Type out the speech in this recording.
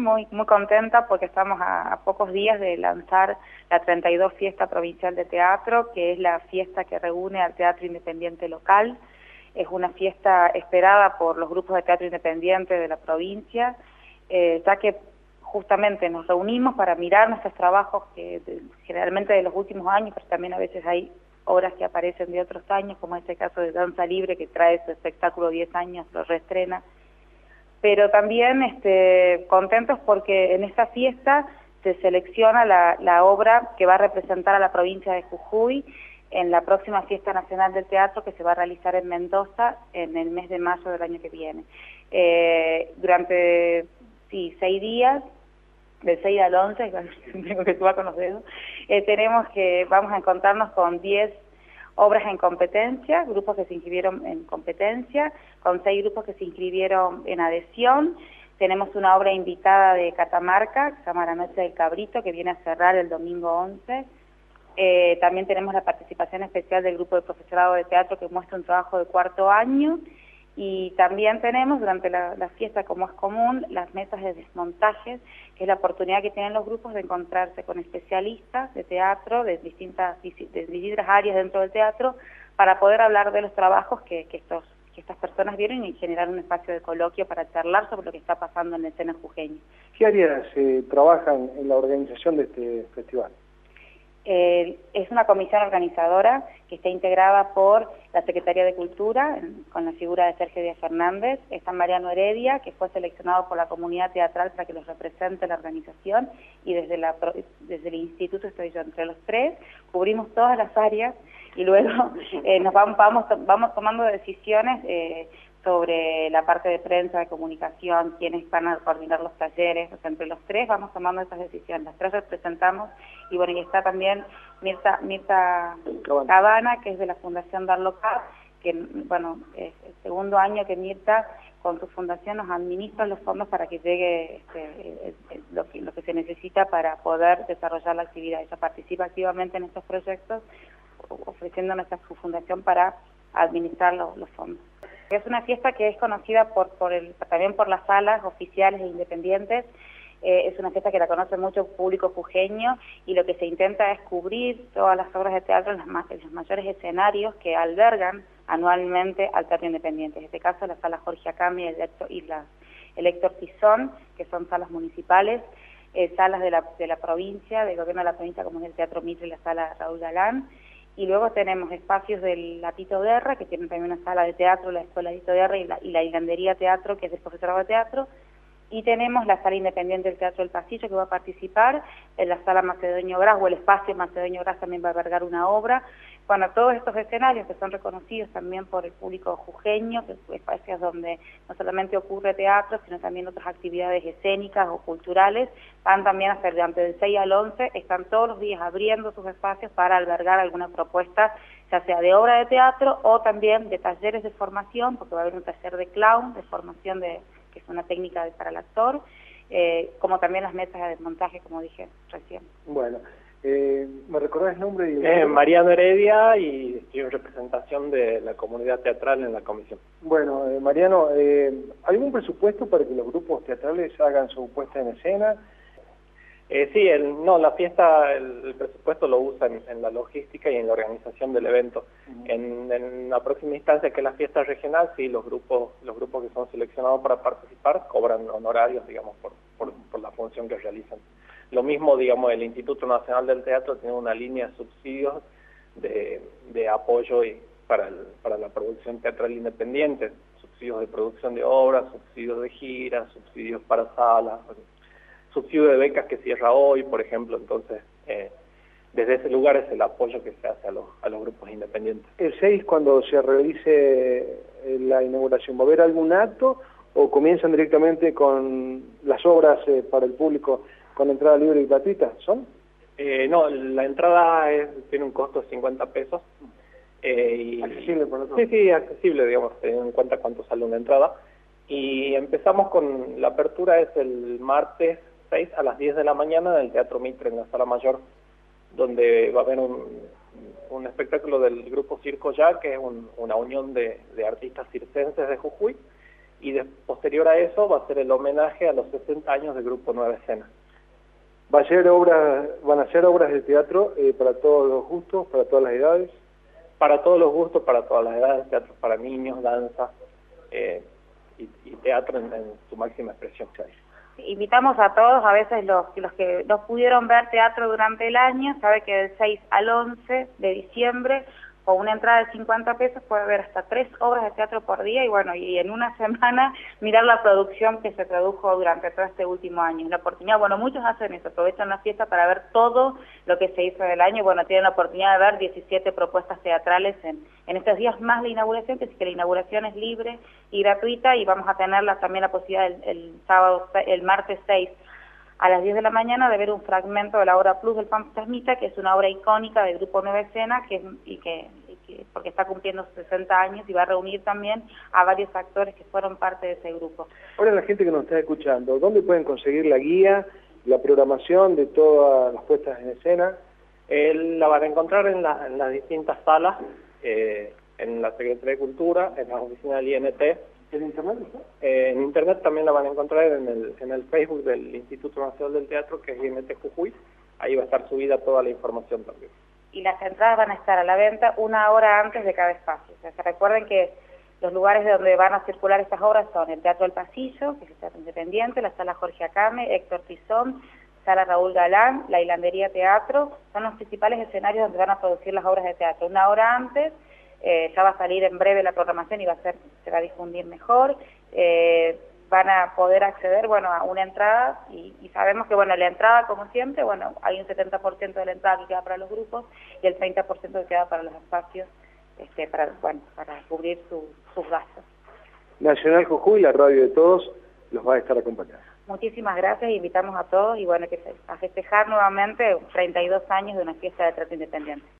muy contenta porque estamos a pocos días de lanzar la 32 Fiesta Provincial de Teatro, que es la fiesta que reúne al teatro independiente local. Es una fiesta esperada por los grupos de teatro independiente de la provincia, ya que justamente nos reunimos para mirar nuestros trabajos, generalmente de los últimos años, pero también a veces hay obras que aparecen de otros años, como este caso de Danza Libre, que trae su espectáculo 10 años, lo reestrena. Pero también contentos porque en esta fiesta se selecciona la obra que va a representar a la provincia de Jujuy en la próxima Fiesta Nacional del Teatro que se va a realizar en Mendoza en el mes de mayo del año que viene. Durante 6 días, del 6 al 11, tengo que subar con los dedos, vamos a encontrarnos con 10 obras en competencia, grupos que se inscribieron en competencia, con 6 grupos que se inscribieron en adhesión. Tenemos una obra invitada de Catamarca, que se llama La Noche del Cabrito, que viene a cerrar el domingo 11. También tenemos la participación especial del grupo de profesorado de teatro que muestra un trabajo de 4º año. Y también tenemos durante la fiesta, como es común, las mesas de desmontajes, que es la oportunidad que tienen los grupos de encontrarse con especialistas de teatro de distintas áreas dentro del teatro para poder hablar de los trabajos que estas personas vieron y generar un espacio de coloquio para charlar sobre lo que está pasando en la escena jujeña. ¿Qué áreas trabajan en la organización de este festival? Es una comisión organizadora que está integrada por la Secretaría de Cultura, con la figura de Sergio Díaz Fernández, está Mariano Heredia, que fue seleccionado por la comunidad teatral para que los represente la organización, y desde el instituto estoy yo. Entre los 3 cubrimos todas las áreas y luego nos vamos tomando decisiones sobre la parte de prensa, de comunicación, quiénes van a coordinar los talleres. O sea, entre los 3 vamos tomando esas decisiones. Las 3 representamos, y bueno, y está también Mirta Cabana, que es de la Fundación Darlocar, que bueno, es el 2º año que Mirta con su fundación nos administra los fondos para que llegue lo que se necesita para poder desarrollar la actividad. Ella participa activamente en estos proyectos, ofreciendo su fundación para administrar los fondos. Es una fiesta que es conocida también por las salas oficiales e independientes. Es una fiesta que la conoce mucho público jujeño, y lo que se intenta es cubrir todas las obras de teatro en los mayores escenarios que albergan anualmente al teatro independiente. En este caso, la sala Jorge Acami y el Héctor Tizón, que son salas municipales, salas de la provincia, del gobierno de la provincia, como es el Teatro Mitre y la sala Raúl Galán. Y luego tenemos espacios del Tito Guerra, que tienen también una sala de teatro, la Escuela Tito Guerra, y la Hilandería Teatro, que es del profesorado de teatro. Y tenemos la sala independiente del Teatro del Pasillo, que va a participar, en la sala Macedonio Gras, o el espacio Macedonio Gras también va a albergar una obra. Bueno, todos estos escenarios que son reconocidos también por el público jujeño, que son espacios donde no solamente ocurre teatro, sino también otras actividades escénicas o culturales, van también a ser del 6 al 11, están todos los días abriendo sus espacios para albergar alguna propuesta, ya sea de obra de teatro o también de talleres de formación, porque va a haber un taller de clown, de formación que es una técnica para el actor, como también las mesas de desmontaje, como dije recién. Bueno, ¿me recordás el nombre? Mariano Heredia, y estoy en representación de la comunidad teatral en la comisión. Bueno, Mariano, ¿algún presupuesto para que los grupos teatrales hagan su puesta en escena? Sí, la fiesta, el presupuesto lo usa en la logística y en la organización del evento. En la próxima instancia, que es la fiesta regional, sí, los grupos que son seleccionados para participar cobran honorarios, digamos, por la función que realizan. Lo mismo, digamos, el Instituto Nacional del Teatro tiene una línea de subsidios de apoyo para la producción teatral independiente, subsidios de producción de obras, subsidios de giras, subsidios para salas, subsidio de becas que cierra hoy, por ejemplo. Entonces, desde ese lugar es el apoyo que se hace a los grupos independientes. ¿El 6, cuando se realice la inauguración, va a haber algún acto o comienzan directamente con las obras para el público con entrada libre y gratuita? ¿Son? No, la entrada tiene un costo de 50 pesos. ¿Accesible por otro? Sí, accesible, digamos, teniendo en cuenta cuánto sale una entrada. Y empezamos con la apertura, es el martes 6 a las 10 de la mañana en el Teatro Mitre, en la Sala Mayor, donde va a haber un espectáculo del grupo Circo Ya, que es una unión de artistas circenses de Jujuy, y posterior a eso va a ser el homenaje a los 60 años del Grupo Nueva Escena. ¿Van a ser obras de teatro para todos los gustos, para todas las edades? Para todos los gustos, para todas las edades, teatro para niños, danza y teatro en su máxima expresión. Invitamos a todos, a veces los que no pudieron ver teatro durante el año, sabe que del 6 al 11 de diciembre, con una entrada de 50 pesos puede ver hasta 3 obras de teatro por día y bueno, y en una semana mirar la producción que se produjo durante todo este último año. La oportunidad, bueno, muchos hacen eso, aprovechan la fiesta para ver todo lo que se hizo del año, bueno, tienen la oportunidad de ver 17 propuestas teatrales en estos días más la inauguración, que sí que la inauguración es libre y gratuita y vamos a tenerla también la posibilidad el martes 6 a las 10 de la mañana de ver un fragmento de la obra Plus del Fantasmita, que es una obra icónica del Grupo Nueva Escena, porque está cumpliendo 60 años y va a reunir también a varios actores que fueron parte de ese grupo. Ahora la gente que nos está escuchando, ¿dónde pueden conseguir la guía, la programación de todas las puestas en escena? La van a encontrar en las distintas salas, en la Secretaría de Cultura, en las oficinas del INT. ¿En internet? En internet también la van a encontrar en el Facebook del Instituto Nacional del Teatro, que es INT Jujuy. Ahí va a estar subida toda la información también. Y las entradas van a estar a la venta 1 hora antes de cada espacio. O sea, recuerden que los lugares de donde van a circular estas obras son el Teatro del Pasillo, que es el Teatro Independiente, la Sala Jorge Acame, Héctor Tizón, Sala Raúl Galán, la Hilandería Teatro, son los principales escenarios donde van a producir las obras de teatro. 1 hora antes. Ya va a salir en breve la programación y se va a difundir mejor. Van a poder acceder, bueno, a una entrada y sabemos que, bueno, la entrada, como siempre, bueno, hay un 70% de la entrada que queda para los grupos y el 30% que queda para los espacios, para cubrir sus gastos. Nacional Jujuy, la radio de todos, los va a estar acompañando. Muchísimas gracias, invitamos a todos y bueno, a festejar nuevamente 32 años de una fiesta de teatro independiente.